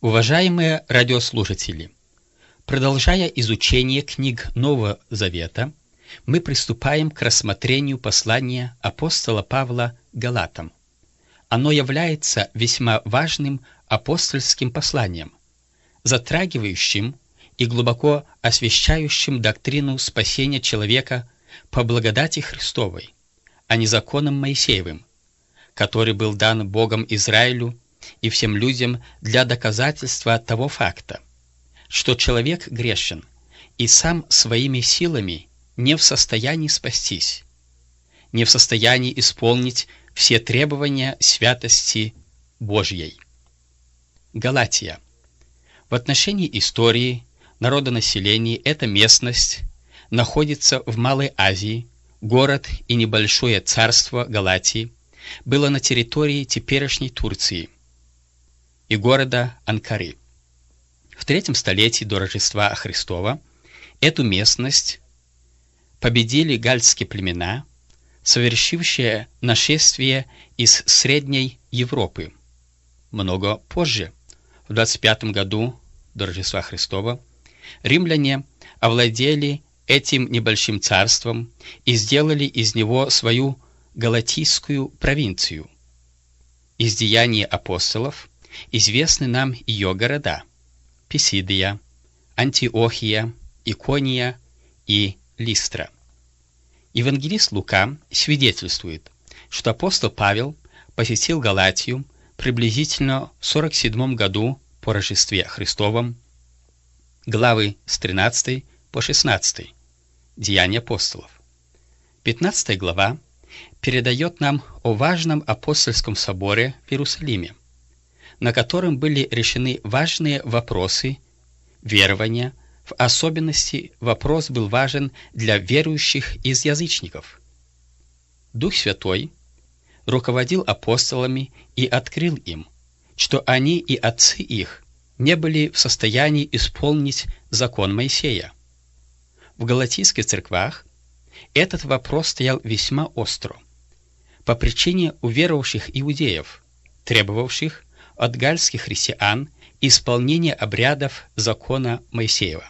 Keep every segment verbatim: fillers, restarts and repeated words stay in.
Уважаемые радиослушатели, продолжая изучение книг Нового Завета, мы приступаем к рассмотрению послания апостола Павла Галатам. Оно является весьма важным апостольским посланием, затрагивающим и глубоко освещающим доктрину спасения человека по благодати Христовой, а не законом Моисеевым, который был дан Богом Израилю и всем людям для доказательства того факта, что человек грешен и сам своими силами не в состоянии спастись, не в состоянии исполнить все требования святости Божьей. Галатия. В отношении истории, народонаселения эта местность находится в Малой Азии, город и небольшое царство Галатии было на территории теперешней Турции и города Анкары. В третьем столетии до Рождества Христова эту местность победили гальские племена, совершившие нашествие из Средней Европы. Много позже, в двадцать пятом году до Рождества Христова, римляне овладели этим небольшим царством и сделали из него свою галатийскую провинцию. Из Деяний апостолов известны нам ее города – Писидия, Антиохия, Икония и Листра. Евангелист Лука свидетельствует, что апостол Павел посетил Галатию приблизительно в сорок седьмом году по Рождестве Христовом, главы с тринадцатой по шестнадцатой, Деяния апостолов. пятнадцатая глава передает нам о важном апостольском соборе в Иерусалиме, на котором были решены важные вопросы верования. В особенности вопрос был важен для верующих из язычников. Дух Святой руководил апостолами и открыл им, что они и отцы их не были в состоянии исполнить закон Моисея. В галатийских церквах этот вопрос стоял весьма остро, по причине уверовавших иудеев, требовавших от гальских христиан исполнения обрядов закона Моисеева.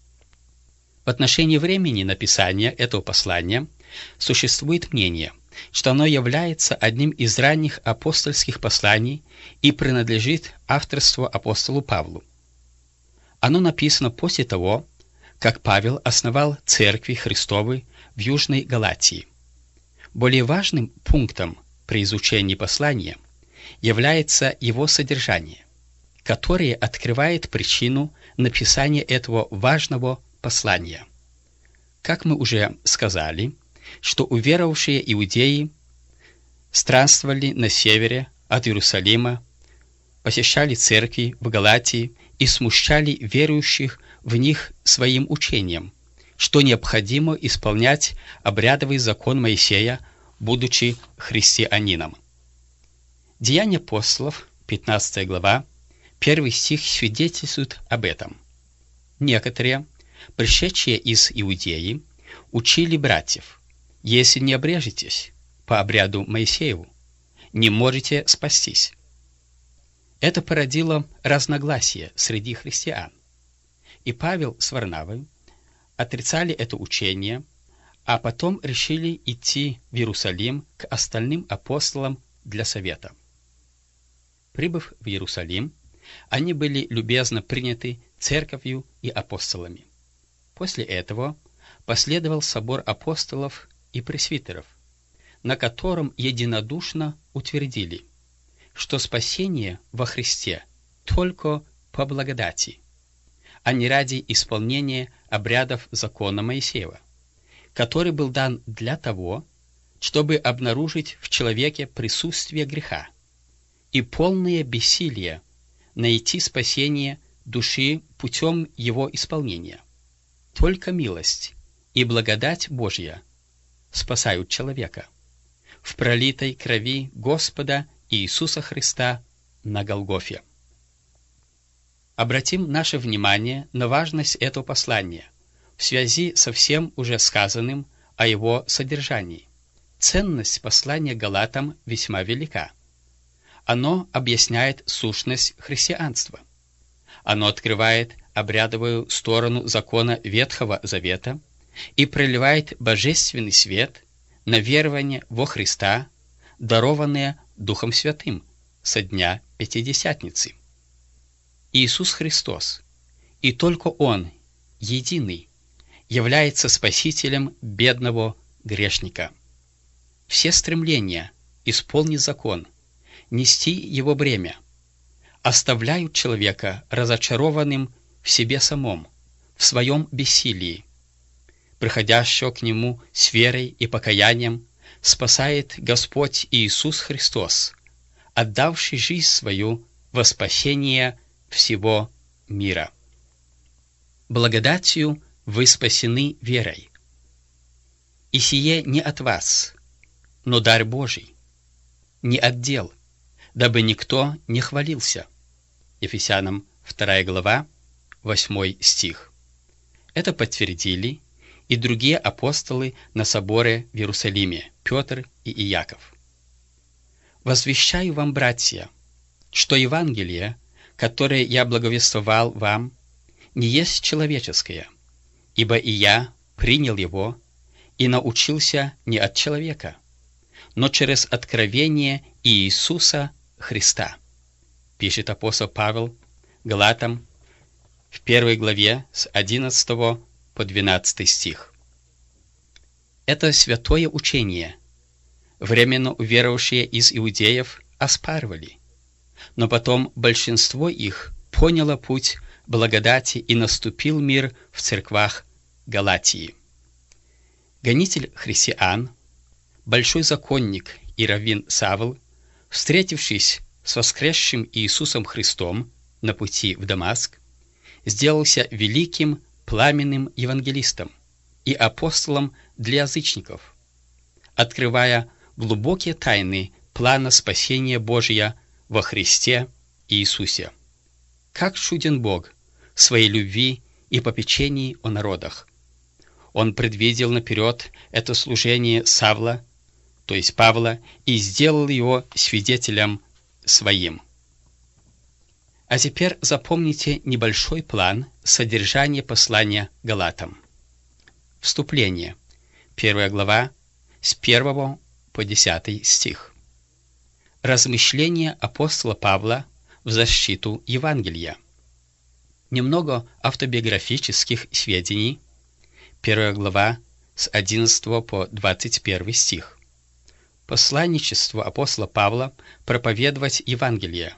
В отношении времени написания этого послания существует мнение, что оно является одним из ранних апостольских посланий и принадлежит авторству апостолу Павлу. Оно написано после того, как Павел основал церкви Христовы в Южной Галатии. Более важным пунктом при изучении послания является его содержание, которое открывает причину написания этого важного послания. Как мы уже сказали, что уверовавшие иудеи странствовали на севере от Иерусалима, посещали церкви в Галатии и смущали верующих в них своим учением, что необходимо исполнять обрядовый закон Моисея, будучи христианином. Деяния апостолов, пятнадцатая глава, первый стих свидетельствует об этом. Некоторые, пришедшие из Иудеи, учили братьев: если не обрежетесь по обряду Моисееву, не можете спастись. Это породило разногласия среди христиан, и Павел с Варнавой отрицали это учение, а потом решили идти в Иерусалим к остальным апостолам для совета. Прибыв в Иерусалим, они были любезно приняты церковью и апостолами. После этого последовал собор апостолов и пресвитеров, на котором единодушно утвердили, что спасение во Христе только по благодати, а не ради исполнения обрядов закона Моисеева, который был дан для того, чтобы обнаружить в человеке присутствие греха и полное бессилие найти спасение души путем его исполнения. Только милость и благодать Божья спасают человека в пролитой крови Господа Иисуса Христа на Голгофе. Обратим наше внимание на важность этого послания в связи со всем уже сказанным о его содержании. Ценность послания Галатам весьма велика. Оно объясняет сущность христианства, Оно открывает обрядовую сторону закона Ветхого Завета и проливает божественный свет на верование во Христа, дарованное Духом Святым со дня Пятидесятницы. Иисус Христос, и только Он, единый, является спасителем бедного грешника. Все стремления исполнить закон, нести его бремя, оставляют человека разочарованным в себе самом, в своем бессилии. Приходящего к Нему с верой и покаянием спасает Господь Иисус Христос, отдавший жизнь свою во спасение всего мира. Благодатью вы спасены верой. И сие не от вас, но дар Божий, не от дел, дабы никто не хвалился. Ефесянам вторая глава, восьмой стих. Это подтвердили и другие апостолы на соборе в Иерусалиме, Петр и Иаков. «Возвещаю вам, братья, что Евангелие, которое я благовествовал вам, не есть человеческое, ибо и я принял его и научился не от человека, но через откровение Иисуса Христа», пишет апостол Павел Галатам в первой главе с одиннадцатого по двенадцатый стих. Это святое учение временно уверовавшие из иудеев оспаривали, но потом большинство их поняло путь благодати и наступил мир в церквах Галатии. Гонитель христиан, большой законник и раввин Савл, встретившись с воскресшим Иисусом Христом на пути в Дамаск, сделался великим пламенным евангелистом и апостолом для язычников, открывая глубокие тайны плана спасения Божия во Христе Иисусе. Как чуден Бог в своей любви и попечении о народах! Он предвидел наперед это служение Савла, то есть Павла, и сделал его свидетелем своим. А теперь запомните небольшой план содержания послания Галатам. Вступление. Первая глава, с первого по десятый стих. Размышления апостола Павла в защиту Евангелия. Немного автобиографических сведений. Первая глава, с одиннадцатого по двадцать первый стих. Посланничество апостола Павла проповедовать Евангелие.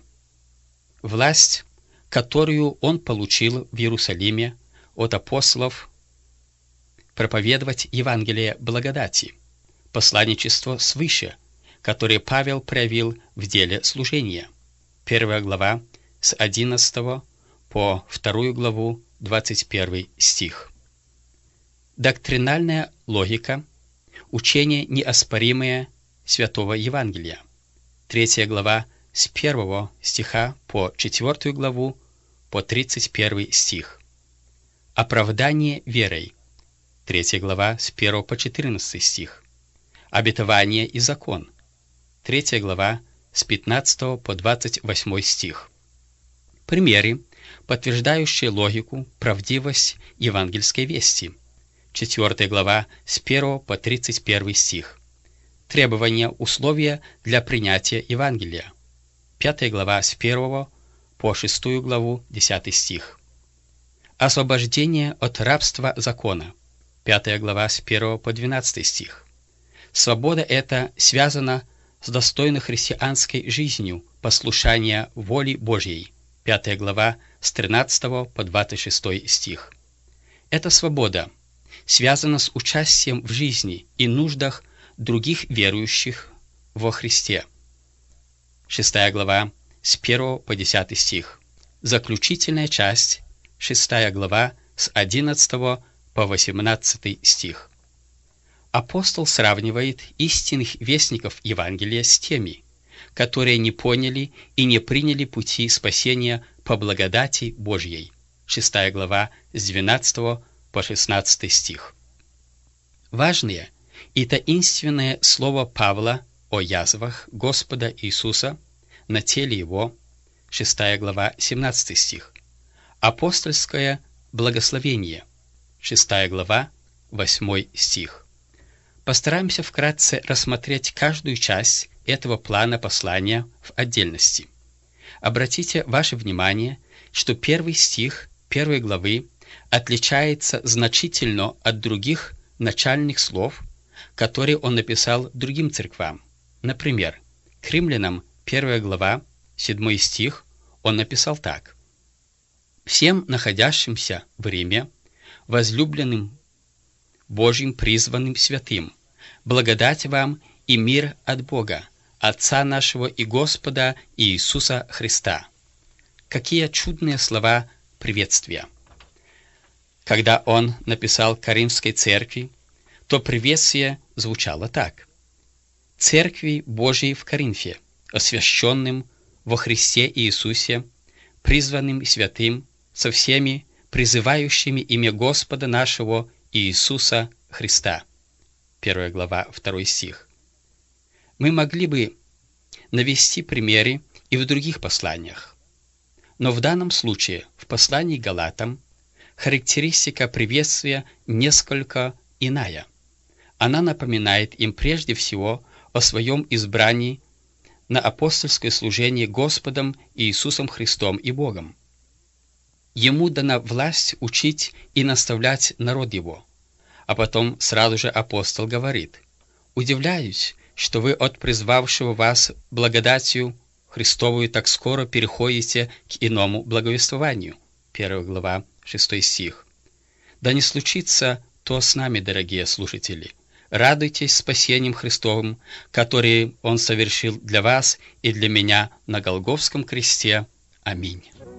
Власть, которую он получил в Иерусалиме от апостолов, проповедовать Евангелие благодати. Посланничество свыше, которое Павел проявил в деле служения. Первая глава, с одиннадцатого по вторую главу, двадцать первый стих. Доктринальная логика, учение неоспоримое Святого Евангелия. Третья глава, с первого стиха по четвертую главу, по тридцать первый стих. Оправдание верой. Третья глава, с первого по четырнадцатый стих. Обетование и закон. Третья глава, с пятнадцатого по двадцать восьмой стих. Примеры, подтверждающие логику, правдивость евангельской вести. Четвертая глава, с первого по тридцать первый стих. Требования, условия для принятия Евангелия. Пятая глава, с первого по шестую главу, десятый стих. Освобождение от рабства закона. Пятая глава, с первого по двенадцатый стих. Свобода эта связана с достойной христианской жизнью послушания воли Божьей. Пятая глава, с тринадцатого по двадцать шестой стих. Эта свобода связана с участием в жизни и нуждах других верующих во Христе. Шестая глава, с первого по десятый стих. Заключительная часть, шестая глава, с одиннадцатого по восемнадцатый стих. Апостол сравнивает истинных вестников Евангелия с теми, которые не поняли и не приняли пути спасения по благодати Божьей. Шестая глава, с двенадцатого по шестнадцатый стих. Важное и таинственное слово Павла о язвах Господа Иисуса на теле Его, шестая глава, семнадцатый стих, Апостольское благословение. шестая глава, восьмой стих. Постараемся вкратце рассмотреть каждую часть этого плана послания в отдельности. Обратите ваше внимание, что первый стих первой главы отличается значительно от других начальных слов, которые он написал другим церквам. Например, к римлянам первая глава, седьмой стих, он написал так: «Всем находящимся в Риме, возлюбленным Божьим призванным святым, благодать вам и мир от Бога, Отца нашего и Господа Иисуса Христа». Какие чудные слова приветствия! Когда он написал Коринфской церкви, то приветствие звучало так: «Церкви Божией в Коринфе, освященным во Христе Иисусе, призванным святым, со всеми призывающими имя Господа нашего Иисуса Христа». Первая глава, второй стих. Мы могли бы навести примеры и в других посланиях, но в данном случае в послании к Галатам характеристика приветствия несколько иная. Она напоминает им прежде всего о своем избрании на апостольское служение Господом Иисусом Христом и Богом. Ему дана власть учить и наставлять народ его. А потом сразу же апостол говорит: «Удивляюсь, что вы от призвавшего вас благодатью Христовую так скоро переходите к иному благовествованию». Первая глава, шестой стих. Да не случится то с нами, дорогие слушатели. Радуйтесь спасением Христовым, которое Он совершил для вас и для меня на Голгофском кресте. Аминь.